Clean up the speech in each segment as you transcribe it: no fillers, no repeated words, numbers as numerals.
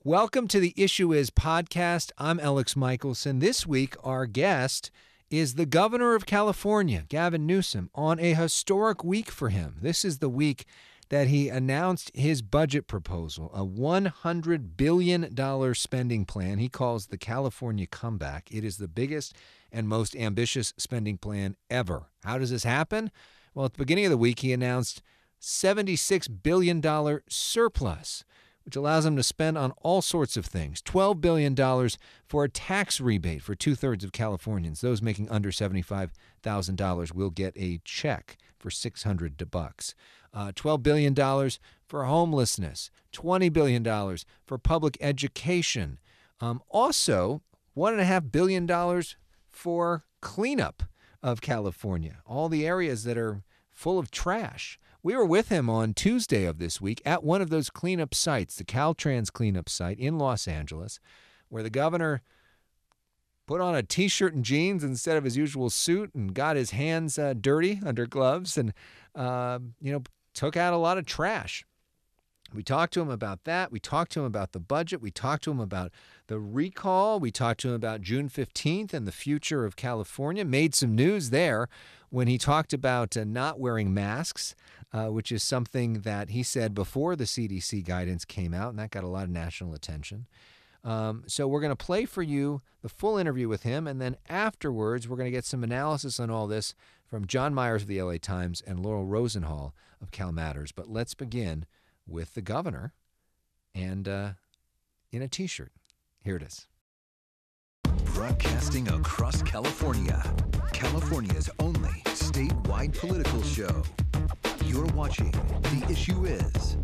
Welcome to the Issue Is podcast. I'm Alex Michelson. This week, our guest is the governor of California, Gavin Newsom, on a historic week for him. This is the week that he announced his budget proposal, a $100 billion spending plan he calls the California Comeback. It is the biggest and most ambitious spending plan ever. How does this happen? Well, at the beginning of the week, he announced $76 billion surplus, which allows him to spend on all sorts of things. $12 billion for a tax rebate for two-thirds of Californians. Those making under $75,000 will get a check for $600 bucks. $12 billion for homelessness. $20 billion for public education. Also, $1.5 billion for cleanup of California. All the areas that are full of trash. We were with him on Tuesday of this week at one of those cleanup sites, the Caltrans cleanup site in Los Angeles, where the governor put on a T-shirt and jeans instead of his usual suit and got his hands dirty under gloves and, took out a lot of trash. We talked to him about that. We talked to him about the budget. We talked to him about the recall. We talked to him about June 15th and the future of California. Made some news there when he talked about not wearing masks, which is something that he said before the CDC guidance came out, and that got a lot of national attention. So we're going to play for you the full interview with him, and then afterwards we're going to get some analysis on all this from John Myers of the LA Times and Laurel Rosenhall of Cal Matters. But let's begin with the governor and in a T-shirt. Here it is. Broadcasting across California, California's only statewide political show. You're watching The Issue Is.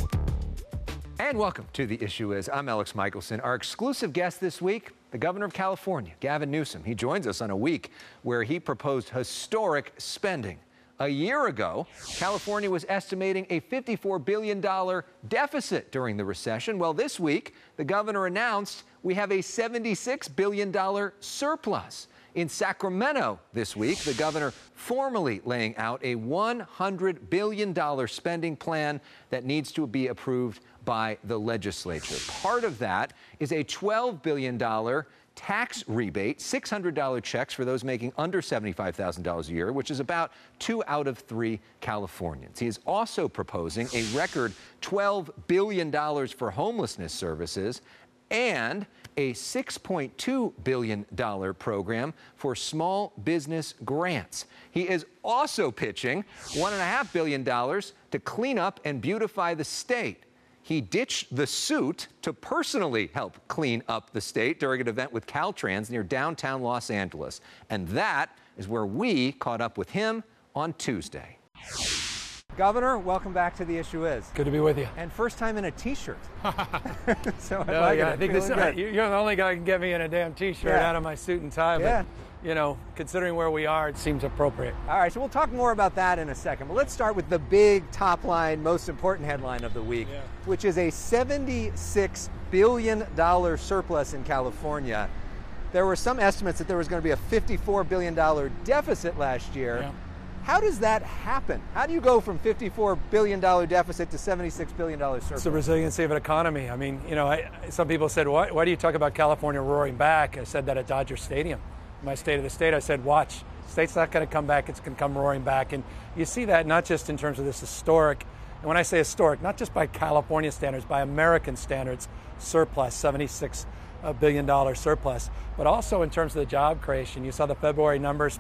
And welcome to The Issue Is. I'm Alex Michelson. Our exclusive guest this week, the governor of California, Gavin Newsom. He joins us on a week where he proposed historic spending. A year ago, California was estimating a $54 billion deficit during the recession. Well, this week, the governor announced we have a $76 billion surplus. In Sacramento this week, the governor formally laying out a $100 billion spending plan that needs to be approved by the legislature. Part of that is a $12 billion tax rebate, $600 checks for those making under $75,000 a year, which is about 2 out of 3 Californians. He is also proposing a record $12 billion for homelessness services and a $6.2 billion program for small business grants. He is also pitching $1.5 billion to clean up and beautify the state. He ditched the suit to personally help clean up the state during an event with Caltrans near downtown Los Angeles. And that is where we caught up with him on Tuesday. Governor, welcome back to The Issue Is. Good to be with you. And first time in a T-shirt. So I think you're the only guy who can get me in a damn T-shirt out of my suit and tie. Yeah. But, considering where we are, it seems appropriate. All right, so we'll talk more about that in a second. But let's start with the big top line, most important headline of the week, which is a $76 billion surplus in California. There were some estimates that there was going to be a $54 billion deficit last year. Yeah. How does that happen? How do you go from $54 billion deficit to $76 billion surplus? It's the resiliency of an economy. I mean, some people said, why do you talk about California roaring back? I said that at Dodger Stadium. My State of the State, I said, watch. The state's not going to come back. It's going to come roaring back. And you see that not just in terms of this historic, and when I say historic, not just by California standards, by American standards, surplus, $76 billion surplus, but also in terms of the job creation. You saw the February numbers,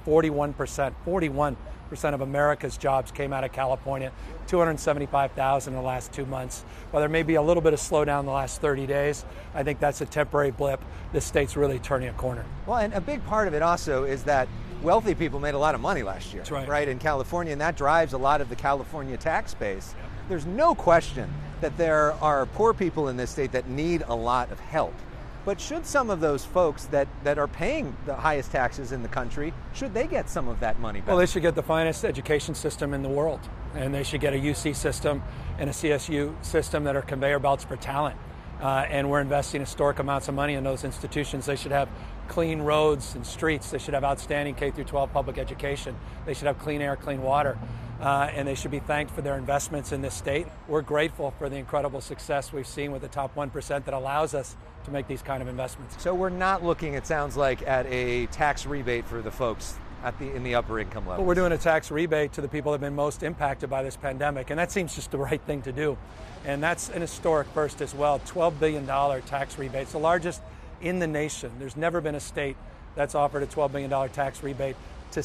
41% of America's jobs came out of California, 275,000 in the last 2 months. While there may be a little bit of slowdown in the last 30 days, I think that's a temporary blip. This state's really turning a corner. Well, and a big part of it also is that wealthy people made a lot of money last year, that's right, in California, and that drives a lot of the California tax base. Yep. There's no question that there are poor people in this state that need a lot of help. But should some of those folks that are paying the highest taxes in the country, should they get some of that money back? Well, they should get the finest education system in the world. And they should get a UC system and a CSU system that are conveyor belts for talent. and we're investing historic amounts of money in those institutions. They should have clean roads and streets. They should have outstanding K-12 public education. They should have clean air, clean water. And they should be thanked for their investments in this state. We're grateful for the incredible success we've seen with the top 1% that allows us to make these kind of investments. So we're not looking, it sounds like, at a tax rebate for the folks in the upper income level. Well, we're doing a tax rebate to the people that have been most impacted by this pandemic, and that seems just the right thing to do. And that's an historic first as well, $12 billion tax rebate. It's the largest in the nation. There's never been a state that's offered a $12 billion tax rebate to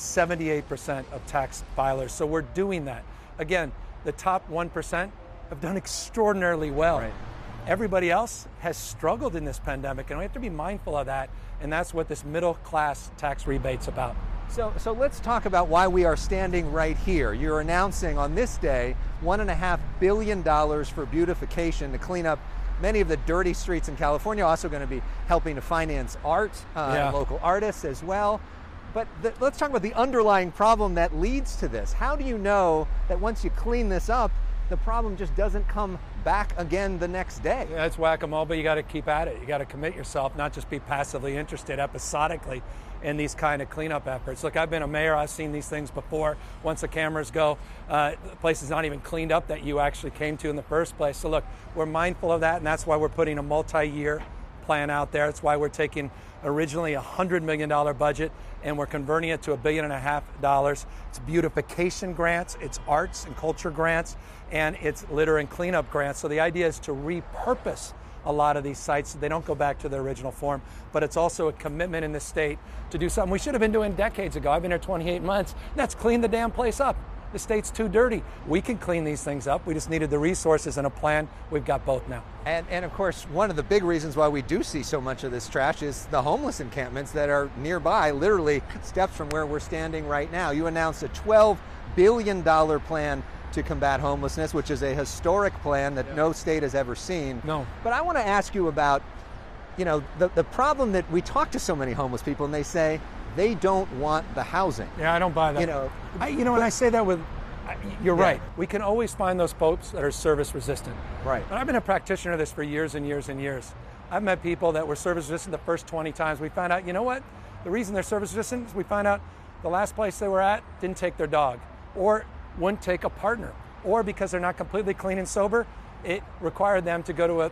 78% of tax filers. So we're doing that. Again, the top 1% have done extraordinarily well. Right. Everybody else has struggled in this pandemic, and we have to be mindful of that, and that's what this middle class tax rebate's about. So let's talk about why we are standing right here. You're announcing on this day $1.5 billion for beautification to clean up many of the dirty streets in California. Also going to be helping to finance art, local artists as well. But let's talk about the underlying problem that leads to this. How do you know that once you clean this up, the problem just doesn't come back again the next day? Yeah, it's whack-a-mole, but you got to keep at it. You got to commit yourself, not just be passively interested episodically in these kind of cleanup efforts. Look, I've been a mayor. I've seen these things before. Once the cameras go, the place is not even cleaned up that you actually came to in the first place. So look, we're mindful of that, and that's why we're putting a multi-year plan out there. That's why we're taking originally a $100 million budget, and we're converting it to $1.5 billion. It's beautification grants, it's arts and culture grants, and it's litter and cleanup grants. So the idea is to repurpose a lot of these sites so they don't go back to their original form. But it's also a commitment in the state to do something we should have been doing decades ago. I've been here 28 months. That's clean the damn place up. The state's too dirty. We can clean these things up. We just needed the resources and a plan. We've got both now. And of course, one of the big reasons why we do see so much of this trash is the homeless encampments that are nearby, literally steps from where we're standing right now. You announced a $12 billion plan to combat homelessness, which is a historic plan that no state has ever seen. No. But I want to ask you about, the problem that we talk to so many homeless people and they say they don't want the housing. Yeah, I don't buy that. And I say that with, you're right. We can always find those folks that are service resistant. Right. But I've been a practitioner of this for years and years and years. I've met people that were service resistant the first 20 times. We found out, you know what? The reason they're service resistant is we found out the last place they were at didn't take their dog, or wouldn't take a partner, or because they're not completely clean and sober, it required them to go to a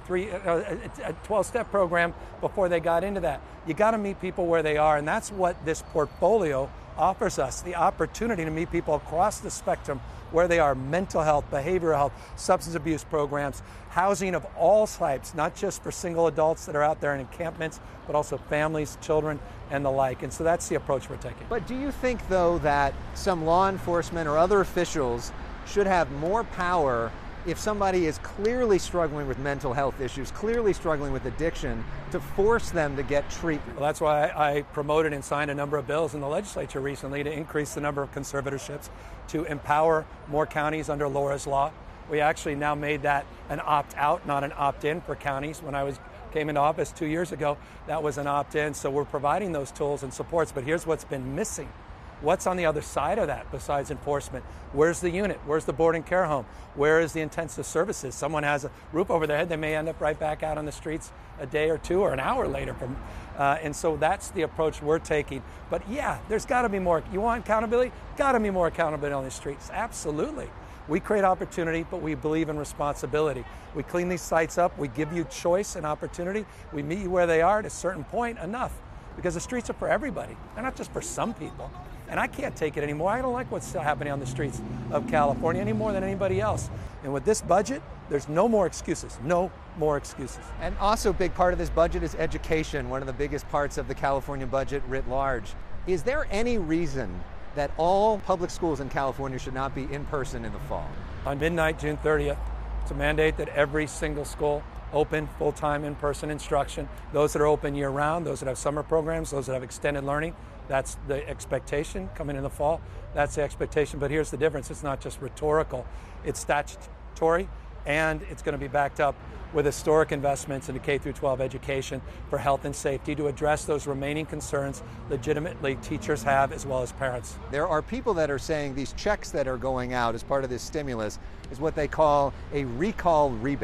12-step program before they got into that. You got to meet people where they are, and that's what this portfolio offers us, the opportunity to meet people across the spectrum where they are: mental health, behavioral health, substance abuse programs, housing of all types, not just for single adults that are out there in encampments, but also families, children, and the like. And so that's the approach we're taking. But do you think, though, that some law enforcement or other officials should have more power if somebody is clearly struggling with mental health issues, clearly struggling with addiction, to force them to get treatment? Well, that's why I promoted and signed a number of bills in the legislature recently to increase the number of conservatorships, to empower more counties under Laura's Law. We actually now made that an opt-out, not an opt-in for counties. When I came into office 2 years ago, that was an opt-in. So we're providing those tools and supports. But here's what's been missing. What's on the other side of that besides enforcement? Where's the unit? Where's the board and care home? Where is the intensive services? Someone has a roof over their head, they may end up right back out on the streets a day or two or an hour later. And so that's the approach we're taking. But yeah, there's got to be more. You want accountability? Got to be more accountability on the streets. Absolutely. We create opportunity, but we believe in responsibility. We clean these sites up. We give you choice and opportunity. We meet you where they are at a certain point, enough. Because the streets are for everybody. They're not just for some people. And I can't take it anymore. I don't like what's happening on the streets of California any more than anybody else. And with this budget, there's no more excuses. No more excuses. And also a big part of this budget is education, one of the biggest parts of the California budget writ large. Is there any reason that all public schools in California should not be in person in the fall? On midnight, June 30th, it's a mandate that every single school open full-time in-person instruction. Those that are open year-round, those that have summer programs, those that have extended learning, that's the expectation coming in the fall. That's the expectation, but here's the difference. It's not just rhetorical. It's statutory, and it's going to be backed up with historic investments into K-12 education for health and safety to address those remaining concerns legitimately teachers have as well as parents. There are people that are saying these checks that are going out as part of this stimulus is what they call a recall rebate.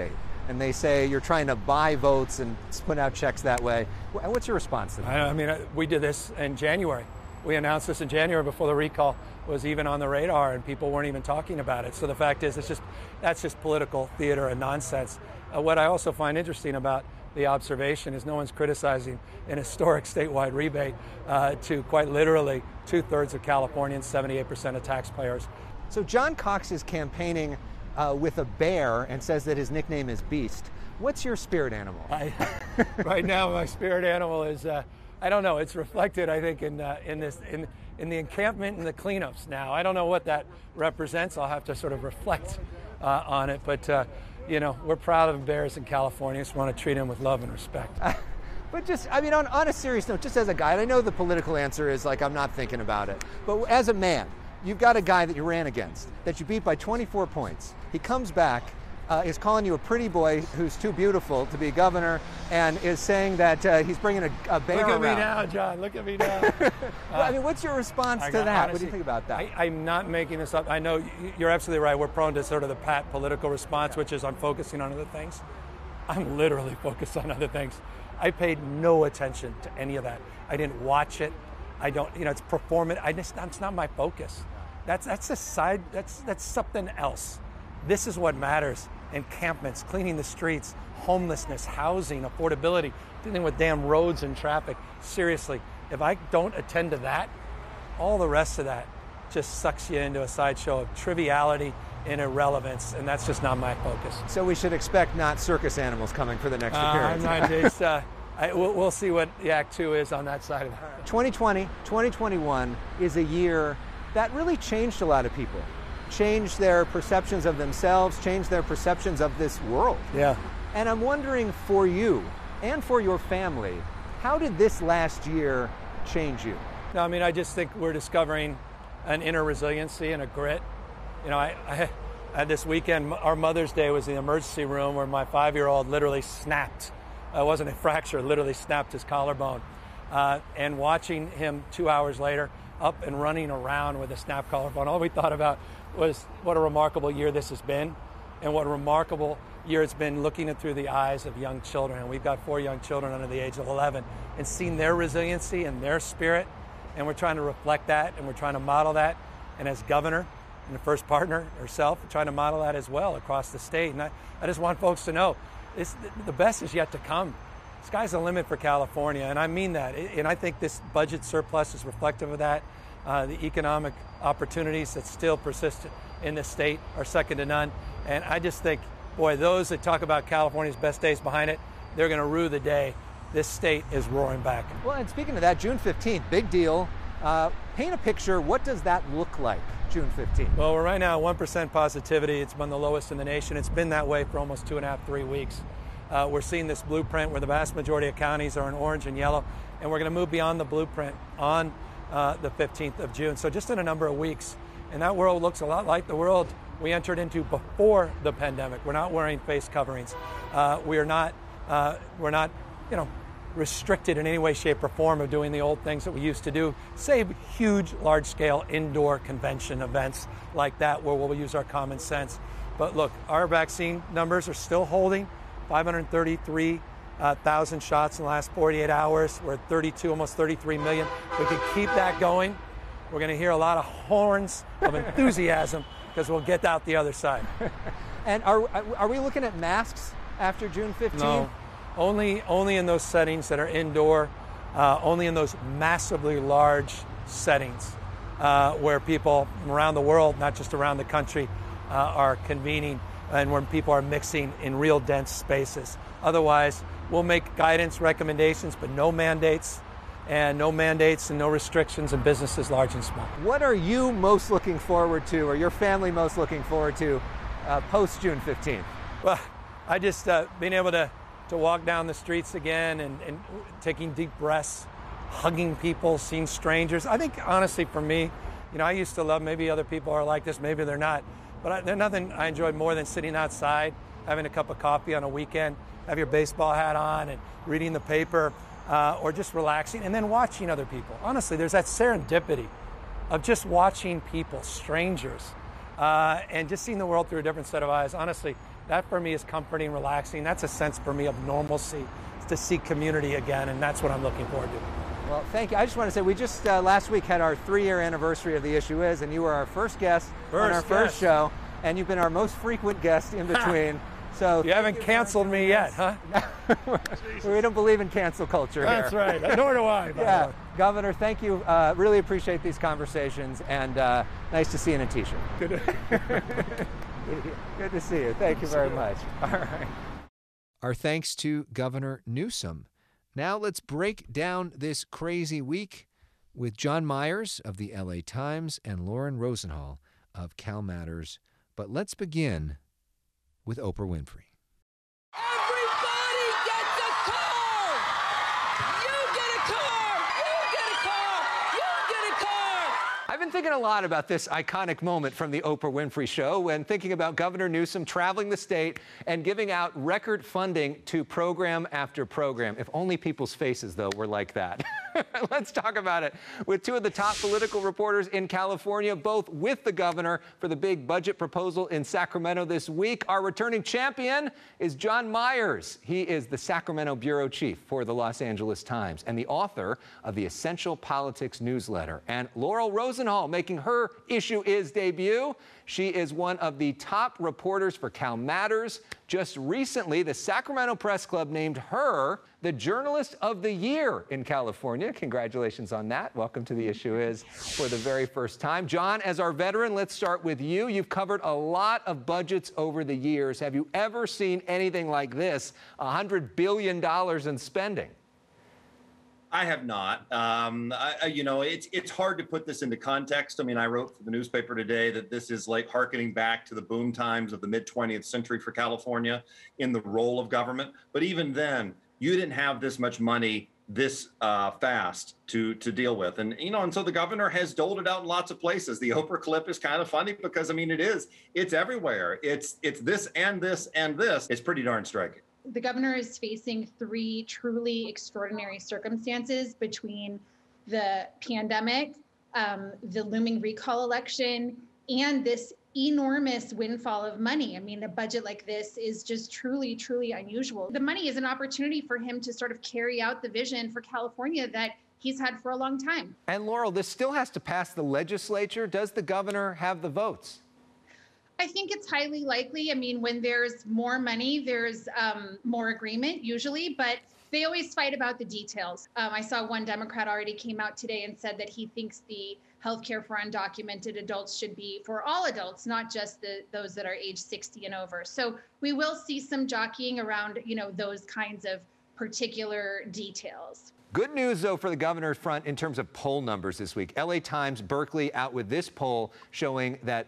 and they say you're trying to buy votes and put out checks that way. What's your response to that? I mean, we did this in January. We announced this in January before the recall was even on the radar, and people weren't even talking about it. So the fact is, that's just political theater and nonsense. What I also find interesting about the observation is no one's criticizing an historic statewide rebate to quite literally 2/3 of Californians, 78% of taxpayers. So John Cox is campaigning with a bear and says that his nickname is Beast. What's your spirit animal? Right now, my spirit animal is, I don't know, it's reflected, I think, in the encampment and the cleanups now. I don't know what that represents. I'll have to sort of reflect on it. But, we're proud of bears in California. Just want to treat them with love and respect. But just, I mean, on a serious note, just as a guy, and I know the political answer is like, I'm not thinking about it. But as a man, you've got a guy that you ran against, that you beat by 24 points. He comes back, is calling you a pretty boy who's too beautiful to be governor, and is saying that he's bringing a bear around. Look at me now, John. Look at me now. Well, I mean, what's your response to that? Honestly, what do you think about that? I'm not making this up. I know you're absolutely right. We're prone to sort of the pat political response, which is I'm focusing on other things. I'm literally focused on other things. I paid no attention to any of that. I didn't watch it. I don't, it's performance. That's not my focus. That's a side, that's something else. This is what matters. Encampments, cleaning the streets, homelessness, housing, affordability, dealing with damn roads and traffic. Seriously, if I don't attend to that, all the rest of that just sucks you into a sideshow of triviality and irrelevance, and that's just not my focus. So we should expect not circus animals coming for the next appearance. We'll see what the Act 2 is on that side of it. 2020, 2021 is a year that really changed a lot of people. Changed their perceptions of themselves, changed their perceptions of this world. Yeah. And I'm wondering for you and for your family, how did this last year change you? No, I mean, I just think we're discovering an inner resiliency and a grit. I had this weekend, our Mother's Day was in the emergency room where my 5-year-old literally snapped. It wasn't a fracture, literally snapped his collarbone. And watching him 2 hours later up and running around with a snapped collarbone, all we thought about was what a remarkable year this has been, and what a remarkable year it's been looking it through the eyes of young children. And we've got 4 young children under the age of 11, and seeing their resiliency and their spirit, and we're trying to reflect that, and we're trying to model that. And as governor and the first partner herself, we're trying to model that as well across the state. And I just want folks to know, the best is yet to come. Sky's the limit for California, and I mean that. And I think this budget surplus is reflective of that. The economic opportunities that still persist in this state are second to none. And I just think, boy, those that talk about California's best days behind it, they're going to rue the day this state is roaring back. Well, and speaking of that, June 15th, big deal. Paint a picture. What does that look like, June 15th? Well, we're right now at 1% positivity. It's been the lowest in the nation. It's been that way for almost 2.5, 3 weeks. We're seeing this blueprint where the vast majority of counties are in orange and yellow, and we're going to move beyond the blueprint on the 15th of June. So just in a number of weeks. And that world looks a lot like the world we entered into before the pandemic. We're not wearing face coverings. We're not restricted in any way, shape, or form of doing the old things that we used to do, save huge, large-scale indoor convention events like that where we'll use our common sense. But look, our vaccine numbers are still holding. 533,000 shots in the last 48 hours. We're at 32, almost 33 million. We can keep that going. We're going to hear a lot of horns of enthusiasm because we'll get out the other side. And are we looking at masks after June 15th? No, only in those settings that are indoor, only in those massively large settings where people from around the world, not just around the country, are convening, and when people are mixing in real dense spaces. Otherwise, we'll make guidance recommendations, but no mandates and no restrictions in businesses large and small. What are you most looking forward to, or your family most looking forward to, post June 15th? Well, I just being able to walk down the streets again and taking deep breaths, hugging people, seeing strangers. I think, honestly, for me, I used to love, maybe other people are like this, maybe they're not, but there's nothing I enjoy more than sitting outside, having a cup of coffee on a weekend, have your baseball hat on and reading the paper, or just relaxing and then watching other people. Honestly, there's that serendipity of just watching people, strangers, and just seeing the world through a different set of eyes. Honestly, That for me is comforting, relaxing. That's a sense for me of normalcy, to see community again, and that's what I'm looking forward to. Well, thank you. I just want to say, we just last week had our 3-year anniversary of The Issue Is, and you were our first guest on our first show, and you've been our most frequent guest in between. So you haven't canceled me yet, huh? We don't believe in cancel culture here. That's right. Nor do I. Yeah, Governor, thank you. Really appreciate these conversations, and nice to see you in a T-shirt. Good to see you. Thank you very much. All right. Our thanks to Governor Newsom. Now let's break down this crazy week with John Myers of the LA Times and Lauren Rosenhall of CalMatters. But let's begin with Oprah Winfrey. Everybody gets a car! You get a car! You get a car! You get a car! I've been thinking a lot about this iconic moment from the Oprah Winfrey Show when thinking about Governor Newsom traveling the state and giving out record funding to program after program. If only people's faces, though, were like that. Let's talk about it with two of the top political reporters in California, both with the governor for the big budget proposal in Sacramento this week. Our returning champion is John Myers. He is the Sacramento bureau chief for the Los Angeles Times and the author of the Essential Politics newsletter. And Laurel Rosenhall making her Issue Is debut. She is one of the top reporters for CalMatters. Just recently, the Sacramento Press Club named her the Journalist of the Year in California. Congratulations on that. Welcome to The Issue Is for the very first time. John, as our veteran, let's start with you. You've covered a lot of budgets over the years. Have you ever seen anything like this, $100 billion in spending? I have not. It's hard to put this into context. I mean, I wrote for the newspaper today that this is like hearkening back to the boom times of the mid-20th century for California in the role of government. But even then, you didn't have this much money this fast to deal with. And so the governor has doled it out in lots of places. The Oprah clip is kind of funny because, I mean, it's everywhere. It's this and this and this. It's pretty darn striking. The governor is facing 3 truly extraordinary circumstances between the pandemic, the looming recall election, and this enormous windfall of money. I mean, a budget like this is just truly, truly unusual. The money is an opportunity for him to sort of carry out the vision for California that he's had for a long time. And Laurel, this still has to pass the legislature. Does the governor have the votes? I think it's highly likely. I mean, when there's more money, there's more agreement usually, but they always fight about the details. I saw one Democrat already came out today and said that he thinks the healthcare for undocumented adults should be for all adults, not just those that are age 60 and over. So we will see some jockeying around, those kinds of particular details. Good news, though, for the governor's front in terms of poll numbers this week. LA Times, Berkeley out with this poll showing that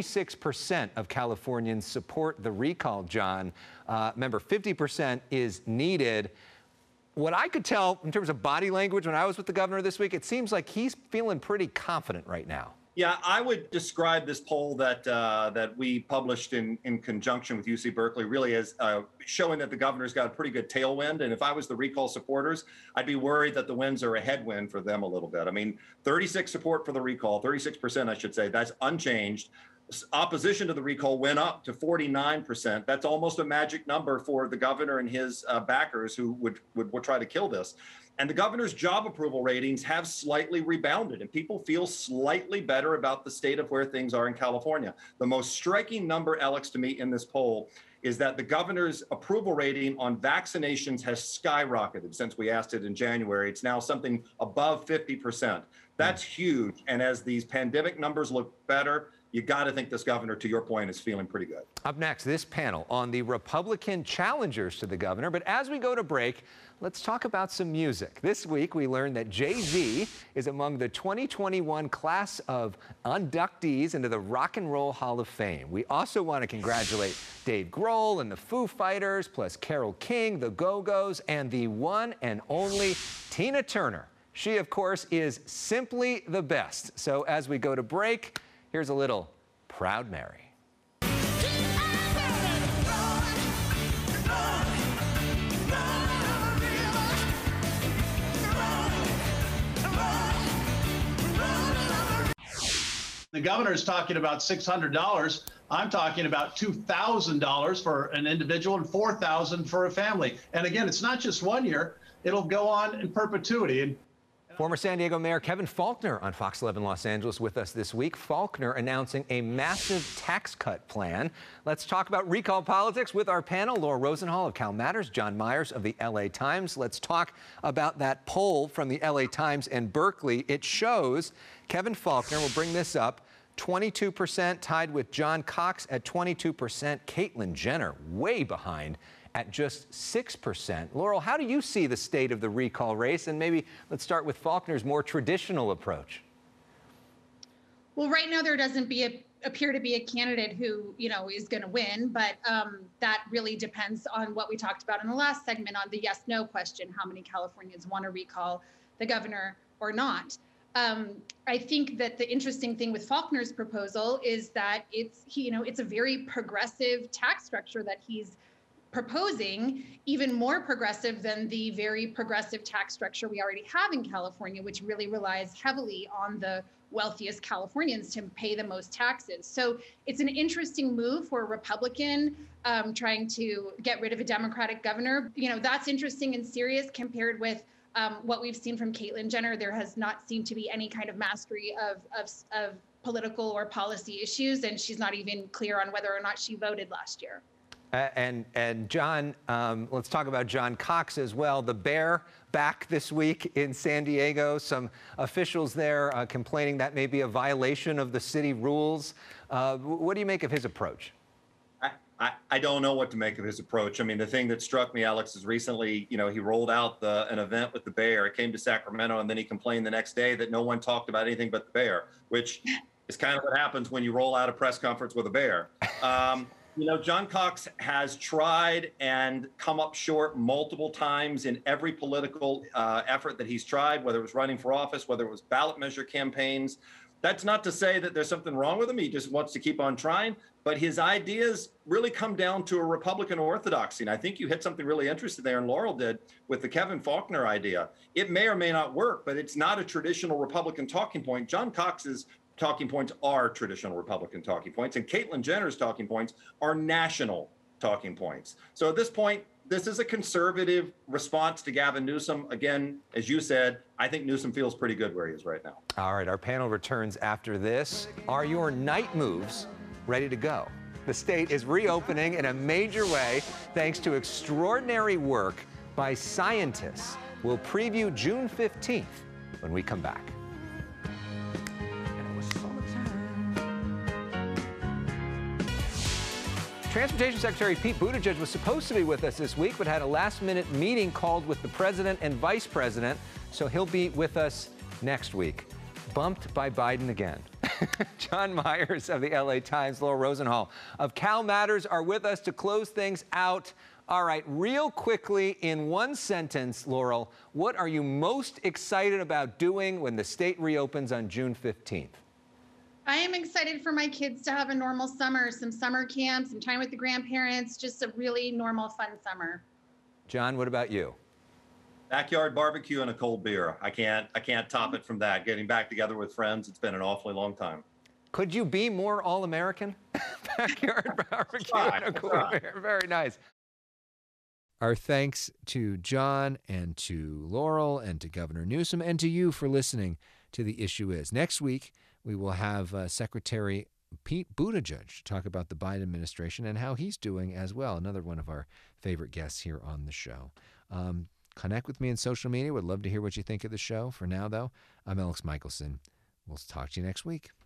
36% of Californians support the recall, John. Remember, 50% is needed. What I could tell in terms of body language when I was with the governor this week, it seems like he's feeling pretty confident right now. Yeah, I would describe this poll that we published in conjunction with UC Berkeley really as showing that the governor's got a pretty good tailwind. And if I was the recall supporters, I'd be worried that the winds are a headwind for them a little bit. I mean, 36 support for the recall, 36%, I should say, that's unchanged. Opposition to the recall went up to 49%. That's almost a magic number for the governor and his backers who would try to kill this. And the governor's job approval ratings have slightly rebounded, and people feel slightly better about the state of where things are in California. The most striking number, Alex, to me in this poll is that the governor's approval rating on vaccinations has skyrocketed since we asked it in January. It's now something above 50%. That's huge. And as these pandemic numbers look better, you got to think this governor, to your point, is feeling pretty good. Up next, this panel on the Republican challengers to the governor. But as we go to break, let's talk about some music. This week, we learned that Jay-Z is among the 2021 class of inductees into the Rock and Roll Hall of Fame. We also want to congratulate Dave Grohl and the Foo Fighters, plus Carole King, the Go-Go's, and the one and only Tina Turner. She, of course, is simply the best. So as we go to break, here's a little Proud Mary. The governor is talking about $600 I'm talking about $2,000 for an individual and $4,000 for a family. And again, it's not just 1 year. It'll go on in perpetuity. And former San Diego Mayor Kevin Faulconer on Fox 11 Los Angeles with us this week. Faulconer announcing a massive tax cut plan. Let's talk about recall politics with our panel. Laura Rosenhall of Cal Matters, John Myers of the LA Times. Let's talk about that poll from the LA Times and Berkeley. It shows Kevin Faulconer, we'll bring this up, 22% tied with John Cox at 22%. Caitlyn Jenner way behind at just 6%. Laurel, how do you see the state of the recall race? And maybe let's start with Faulconer's more traditional approach. Well, right now there doesn't appear to be a candidate who, is going to win, but that really depends on what we talked about in the last segment on the yes/no question, how many Californians want to recall the governor or not. I think that the interesting thing with Faulconer's proposal is that it's a very progressive tax structure that he's proposing, even more progressive than the very progressive tax structure we already have in California, which really relies heavily on the wealthiest Californians to pay the most taxes. So it's an interesting move for a Republican trying to get rid of a Democratic governor. That's interesting and serious compared with what we've seen from Caitlyn Jenner. There has not seemed to be any kind of mastery of political or policy issues, and she's not even clear on whether or not she voted last year. And John, let's talk about John Cox as well. The Bear back this week in San Diego. Some officials there complaining that may be a violation of the city rules. What do you make of his approach? I don't know what to make of his approach. I mean, the thing that struck me, Alex, is recently, he rolled out an event with the Bear. It came to Sacramento, and then he complained the next day that no one talked about anything but the Bear, which is kind of what happens when you roll out a press conference with a bear. John Cox has tried and come up short multiple times in every political effort that he's tried, whether it was running for office, whether it was ballot measure campaigns. That's not to say that there's something wrong with him. He just wants to keep on trying. But his ideas really come down to a Republican orthodoxy. And I think you hit something really interesting there, and Laurel did, with the Kevin Faulconer idea. It may or may not work, but it's not a traditional Republican talking point. John Cox's talking points are traditional Republican talking points, and Caitlyn Jenner's talking points are national talking points. So at this point, this is a conservative response to Gavin Newsom. Again, as you said, I think Newsom feels pretty good where he is right now. All right, our panel returns after this. Are your night moves ready to go? The state is reopening in a major way thanks to extraordinary work by scientists. We'll preview June 15th when we come back. Transportation Secretary Pete Buttigieg was supposed to be with us this week, but had a last-minute meeting called with the president and vice president, so he'll be with us next week. Bumped by Biden again. John Myers of the LA Times, Laura Rosenhall of Cal Matters are with us to close things out. All right, real quickly, in one sentence, Laurel, what are you most excited about doing when the state reopens on June 15th? I am excited for my kids to have a normal summer, some summer camp, some time with the grandparents, just a really normal, fun summer. John, what about you? Backyard barbecue and a cold beer. I can't top it from that. Getting back together with friends, it's been an awfully long time. Could you be more all-American? Backyard barbecue and a cold beer. Very nice. Our thanks to John and to Laurel and to Governor Newsom and to you for listening to The Issue Is. Next week, we will have Secretary Pete Buttigieg talk about the Biden administration and how he's doing as well. Another one of our favorite guests here on the show. Connect with me on social media. Would love to hear what you think of the show. For now, though, I'm Alex Michelson. We'll talk to you next week.